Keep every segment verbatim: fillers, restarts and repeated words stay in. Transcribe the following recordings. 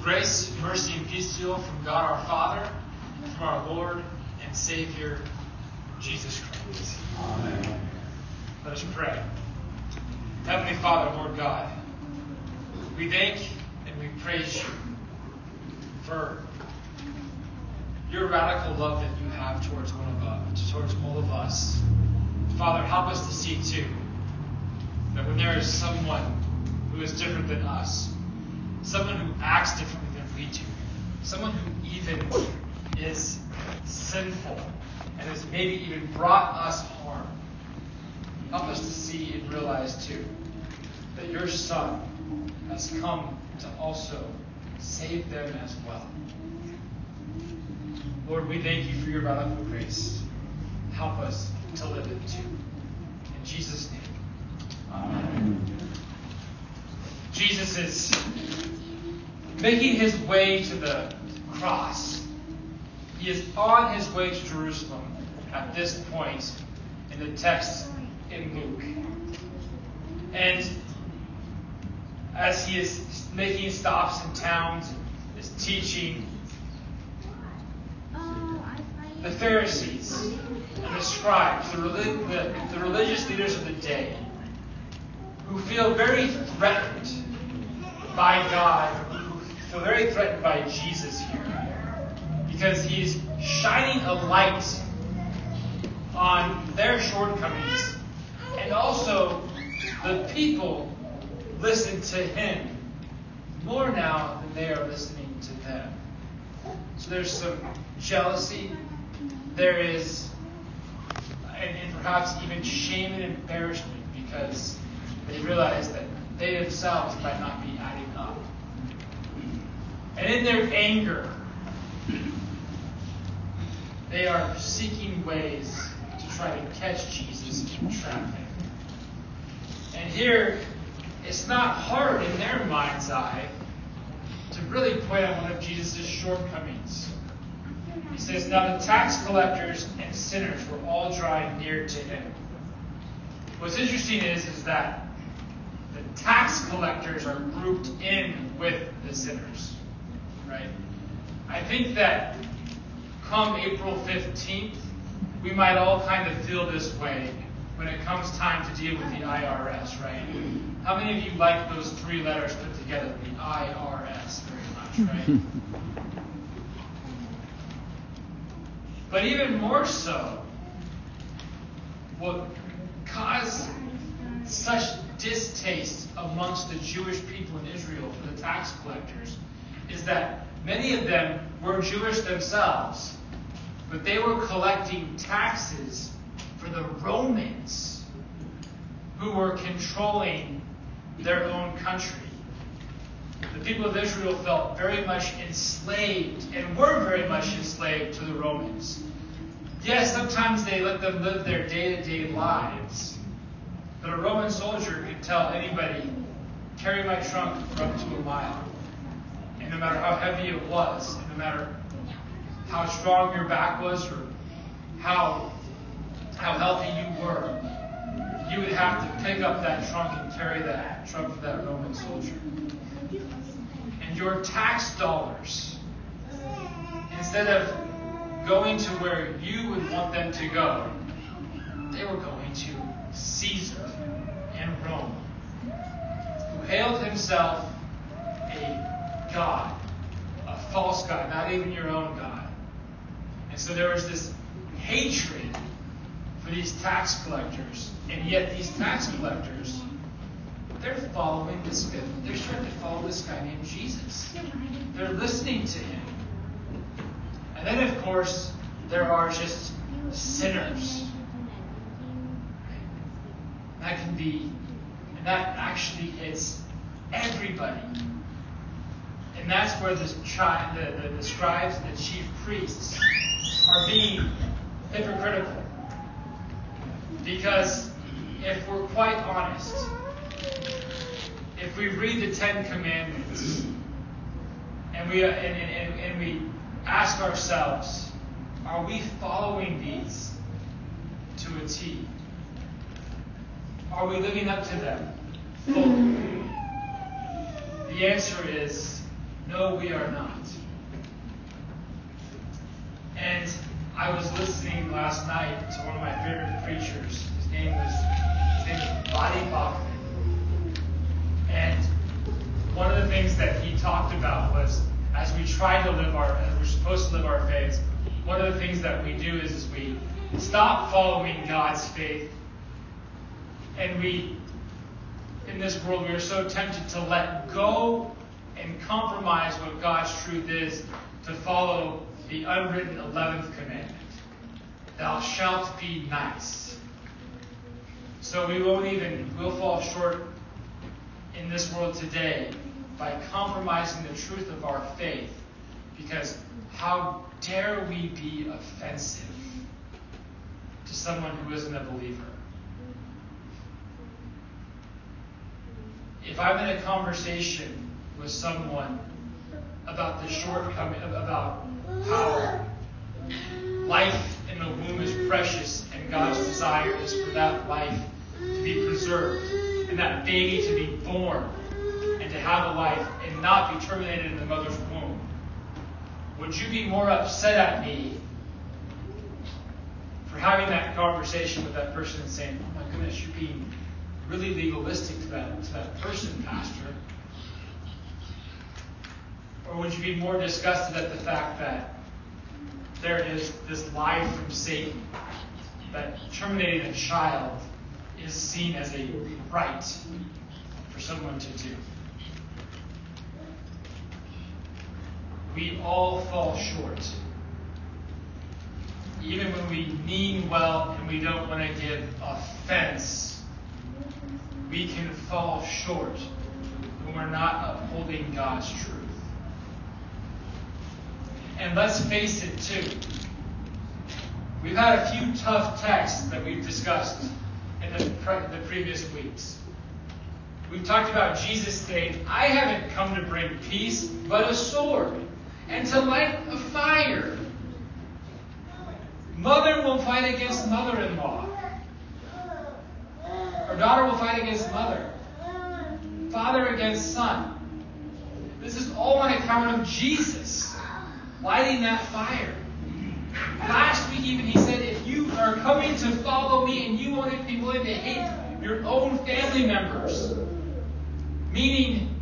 Grace, mercy, and peace to you all from God our Father, and from our Lord and Savior, Jesus Christ. Amen. Let us pray. Heavenly Father, Lord God, we thank and we praise you for your radical love that you have towards one of us, towards all of us. Father, help us to see too that when there is someone who is different than us, someone who acts differently than we do, someone who even is sinful and has maybe even brought us harm, help us to see and realize too that your Son has come to also save them as well. Lord, we thank you for your radical grace. Help us to live it too. In Jesus' name. Amen. Jesus is making his way to the cross. He is on his way to Jerusalem at this point in the text in Luke. And as he is making stops in towns, is teaching, the Pharisees and the scribes, the, relig- the, the religious leaders of the day, who feel very threatened by God, who feel very threatened by Jesus here, because he's shining a light on their shortcomings, and also the people listen to him more now than they are listening to them. So there's some jealousy. There is, and, and perhaps even shame and embarrassment, because they realize that they themselves might not be adding up. And in their anger, they are seeking ways to try to catch Jesus and trap him. And here, it's not hard in their mind's eye to really point out one of Jesus' shortcomings. He says, now the tax collectors and sinners were all drawing near to him. What's interesting is, is that the tax collectors are grouped in with the sinners. Right? I think that come April fifteenth, we might all kind of feel this way when it comes time to deal with the I R S, right? How many of you like those three letters put together, the I R S, very much, right? But even more so, what caused such distaste amongst the Jewish people in Israel for the tax collectors is that many of them were Jewish themselves, but they were collecting taxes for the Romans, who were controlling their own country. The people of Israel felt very much enslaved and were very much enslaved to the Romans. Yes, sometimes they let them live their day-to-day lives, but a Roman soldier could tell anybody, carry my trunk for up to a mile. And no matter how heavy it was, and no matter how strong your back was or how, how healthy you were, you would have to pick up that trunk and carry that trunk for that Roman soldier. And your tax dollars, instead of going to where you would want them to go, they were going to Caesar in Rome, who hailed himself a god, a false god, not even your own God. And so there was this hatred for these tax collectors, and yet these tax collectors, they're following this guy. They're starting to follow this guy named Jesus. They're listening to him. And then, of course, there are just sinners. That can be, and that actually hits everybody. And that's where the, tri- the, the, the scribes and the chief priests are being hypocritical. Because if we're quite honest, if we read the Ten Commandments and we and, and, and we ask ourselves, are we following these to a T? Are we living up to them fully? The answer is No, we are not. And I was listening last night to one of my favorite preachers. His name was his name is Buddy Bachman. And one of the things that he talked about was, as we try to live our, as we're supposed to live our faiths, one of the things that we do is, is we stop following God's faith, and we, in this world, we are so tempted to let go and compromise what God's truth is to follow the unwritten eleventh commandment. Thou shalt be nice. So we won't even, we'll fall short in this world today by compromising the truth of our faith, because how dare we be offensive to someone who isn't a believer? If I'm in a conversation with someone about the shortcoming, about how life in the womb is precious and God's desire is for that life to be preserved and that baby to be born and to have a life and not be terminated in the mother's womb, would you be more upset at me for having that conversation with that person and saying, oh my goodness, you're being really legalistic to that, to that person, Pastor? Or would you be more disgusted at the fact that there is this lie from Satan that terminating a child is seen as a right for someone to do? We all fall short. Even when we mean well and we don't want to give offense, we can fall short when we're not upholding God's truth. And let's face it too. We've had a few tough texts that we've discussed in the, pre- the previous weeks. We've talked about Jesus saying, I haven't come to bring peace, but a sword, and to light a fire. Mother will fight against mother-in-law. Or daughter will fight against mother. Father against son. This is all on account of Jesus lighting that fire. Last week even he said, if you are coming to follow me and you won't be willing to hate your own family members, meaning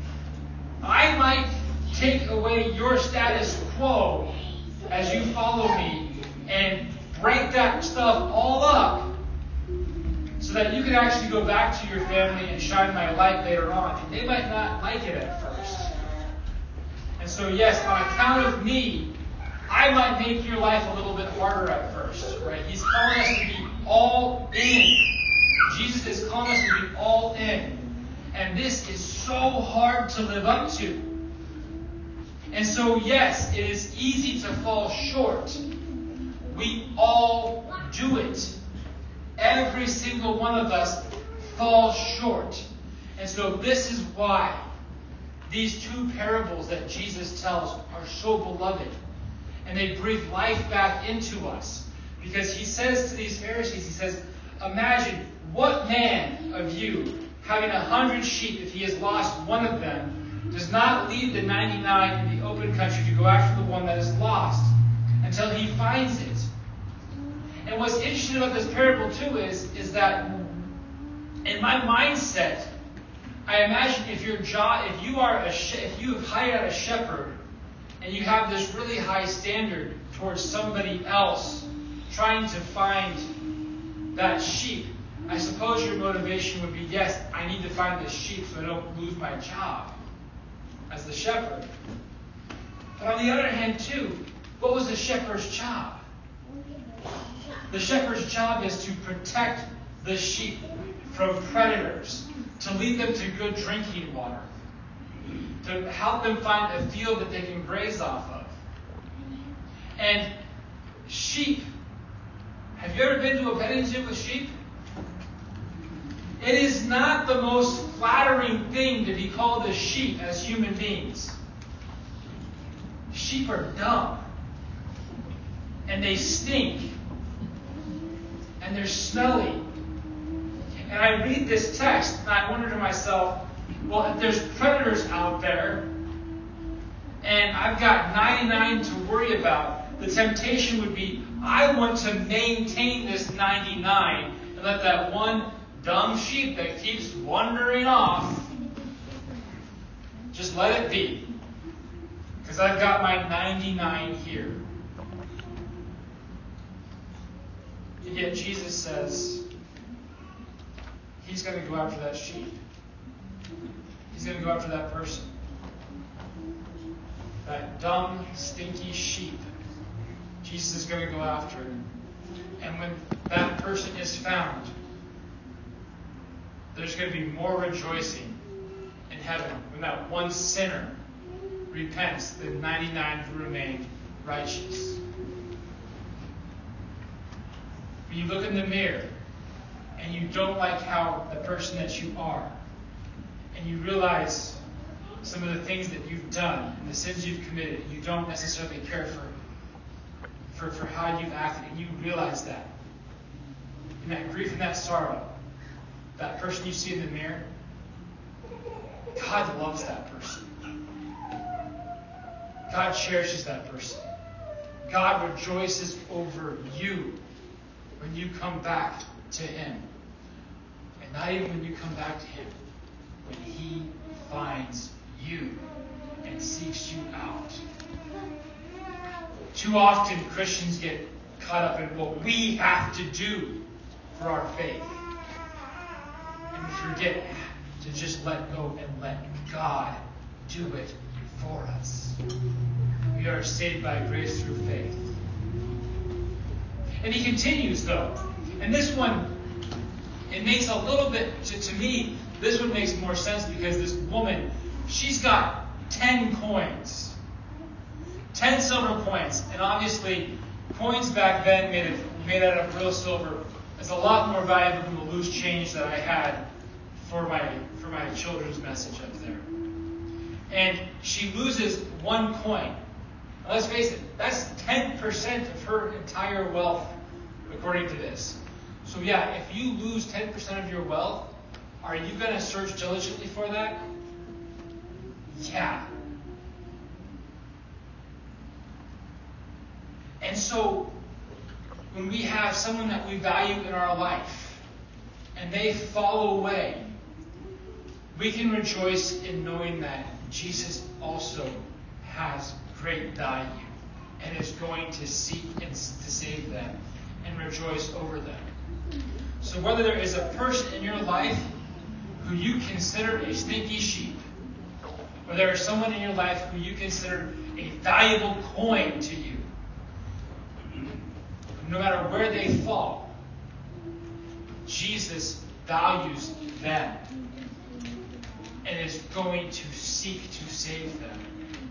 I might take away your status quo as you follow me and break that stuff all up so that you can actually go back to your family and shine my light later on. And they might not like it at first. And so yes, on account of me, I might make your life a little bit harder at first, right? He's calling us to be all in. Jesus is calling us to be all in. And this is so hard to live up to. And so yes, it is easy to fall short. We all do it. Every single one of us falls short. And so this is why these two parables that Jesus tells are so beloved. And they breathe life back into us. Because he says to these Pharisees, he says, imagine what man of you, having a hundred sheep, if he has lost one of them, does not leave the ninety-nine in the open country to go after the one that is lost until he finds it. And what's interesting about this parable too is, is that in my mindset, I imagine if your job, if you are a, if you have hired out a shepherd, and you have this really high standard towards somebody else trying to find that sheep, I suppose your motivation would be, yes, I need to find this sheep so I don't lose my job as the shepherd. But on the other hand, too, what was the shepherd's job? The shepherd's job is to protect the sheep from predators, to lead them to good drinking water, to help them find a field that they can graze off of. And sheep, have you ever been to a petting zoo with sheep? It is not the most flattering thing to be called a sheep as human beings. Sheep are dumb. And they stink. And they're smelly. And I read this text and I wonder to myself, well, if there's predators out there, I've got ninety-nine to worry about. The temptation would be, I want to maintain this ninety-nine and let that one dumb sheep that keeps wandering off, just let it be. Because I've got my ninety-nine here. And yet Jesus says he's going to go after that sheep. He's going to go after that person. That dumb, stinky sheep. Jesus is going to go after him. And when that person is found, there's going to be more rejoicing in heaven when that one sinner repents than ninety-nine who remain righteous. When you look in the mirror and you don't like how the person that you are, and you realize some of the things that you've done and the sins you've committed, you don't necessarily care for, for, for how you've acted, and you realize that. And that grief and that sorrow, that person you see in the mirror, God loves that person. God cherishes that person. God rejoices over you when you come back to Him. And not even when you come back to Him, when He finds you and seeks you out. Too often Christians get caught up in what we have to do for our faith. And we forget to just let go and let God do it for us. We are saved by grace through faith. And he continues, though. And this one, it makes a little bit, to, to me, this one makes more sense because this woman, she's got ten coins. Ten silver coins. And obviously, coins back then made, it, made out of real silver is a lot more valuable than the loose change that I had for my, for my children's message up there. And she loses one coin. Now, let's face it, that's ten percent of her entire wealth, according to this. So yeah, if you lose ten percent of your wealth, are you going to search diligently for that? Yeah. And so, when we have someone that we value in our life, and they fall away, we can rejoice in knowing that Jesus also has great value and is going to seek and to save them and rejoice over them. So whether there is a person in your life who you consider a stinky sheep, or there is someone in your life who you consider a valuable coin to you, no matter where they fall, Jesus values them and is going to seek to save them.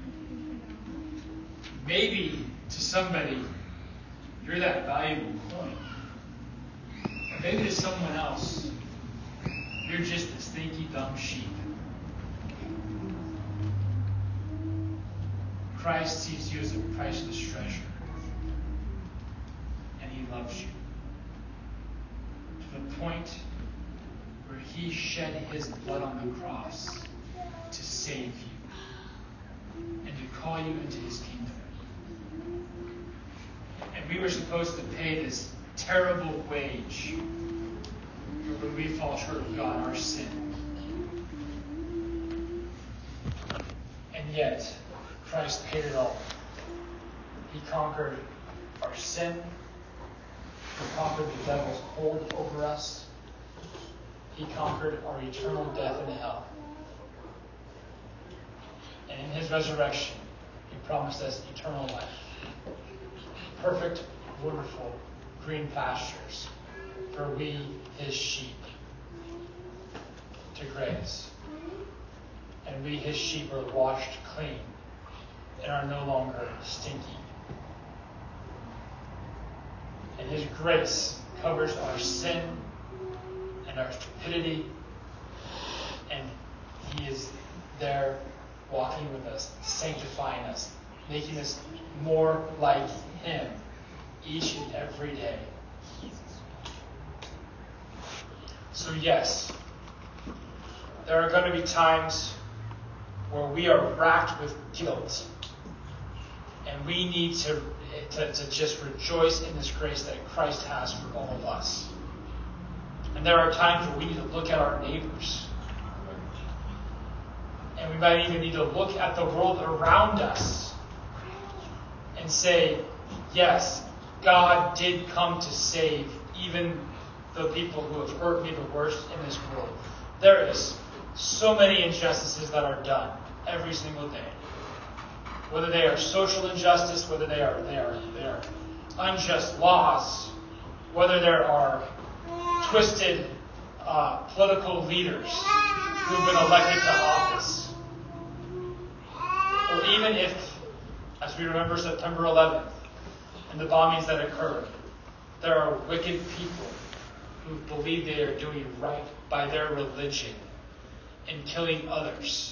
Maybe to somebody, you're that valuable coin. Or maybe to someone else, you're just a stinky, dumb sheep. Christ sees you as a priceless treasure. And He loves you. To the point where He shed His blood on the cross to save you and to call you into His kingdom. And we were supposed to pay this terrible wage for when we fall short of God, our sin. And yet, Christ paid it all. He conquered our sin. He conquered the devil's hold over us. He conquered our eternal death in hell. And in His resurrection, He promised us eternal life. Perfect, wonderful, green pastures for we, His sheep, to graze. And we, His sheep, are washed clean and are no longer stinky. And His grace covers our sin and our stupidity, and He is there walking with us, sanctifying us, making us more like Him each and every day. So yes, there are going to be times where we are racked with guilt And we need to, to, to just rejoice in this grace that Christ has for all of us. And there are times where we need to look at our neighbors. And we might even need to look at the world around us and say, yes, God did come to save even the people who have hurt me the worst in this world. There is so many injustices that are done every single day. Whether they are social injustice, whether they are they are they are unjust laws, whether there are twisted uh, political leaders who have been elected to office, or even if, as we remember September eleventh and the bombings that occurred, there are wicked people who believe they are doing right by their religion and killing others.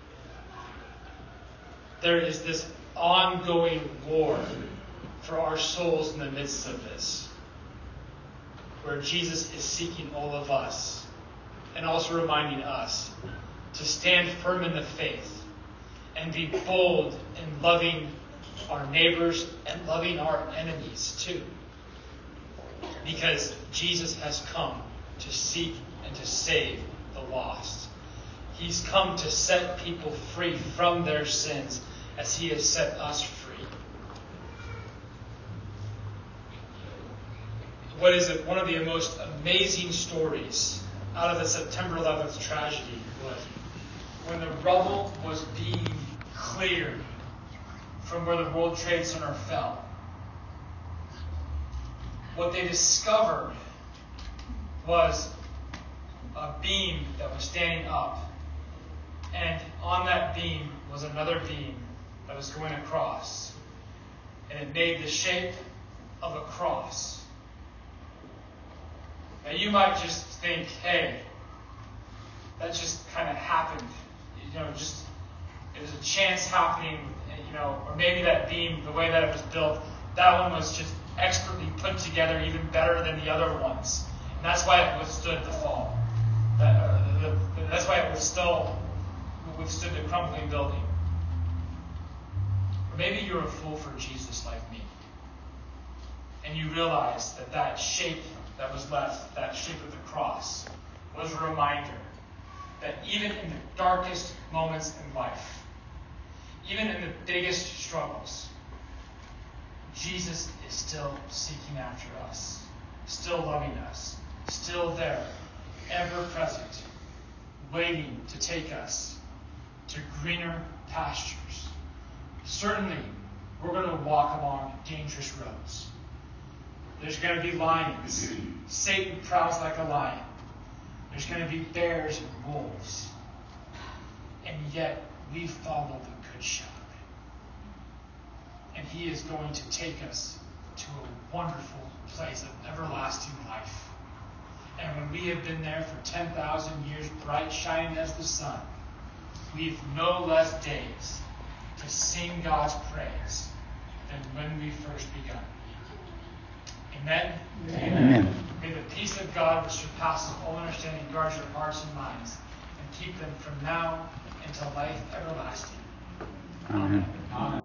There is this ongoing war for our souls in the midst of this, where Jesus is seeking all of us and also reminding us to stand firm in the faith and be bold in loving our neighbors and loving our enemies too. Because Jesus has come to seek and to save the lost. He's come to set people free from their sins as he has set us free. What is it? One of the most amazing stories out of the September eleventh tragedy was when the rubble was being cleared from where the World Trade Center fell. What they discovered was a beam that was standing up. And on that beam was another beam that was going across. And it made the shape of a cross. Now you might just think, hey, that just kind of happened. You know, just it was a chance happening, you know, or maybe that beam, the way that it was built, that one was just expertly put together even better than the other ones. And that's why it withstood the fall. That, uh, the, the, that's why it withstood, withstood the crumbling building. Or maybe you're a fool for Jesus like me. And you realize that that shape that was left, that shape of the cross, was a reminder that even in the darkest moments in life, even in the biggest struggles, Jesus is still seeking after us, still loving us, still there, ever present, waiting to take us to greener pastures. Certainly, we're going to walk along dangerous roads. There's going to be lions. Satan prowls like a lion. There's going to be bears and wolves. And yet, we follow the Good Shepherd. And he is going to take us to a wonderful place of everlasting life. And when we have been there for ten thousand years, bright shining as the sun, we've no less days to sing God's praise than when we first begun. Amen? Amen. May the peace of God, which surpasses all understanding, guard your hearts and minds, and keep them from now until life everlasting. Amen. Amen.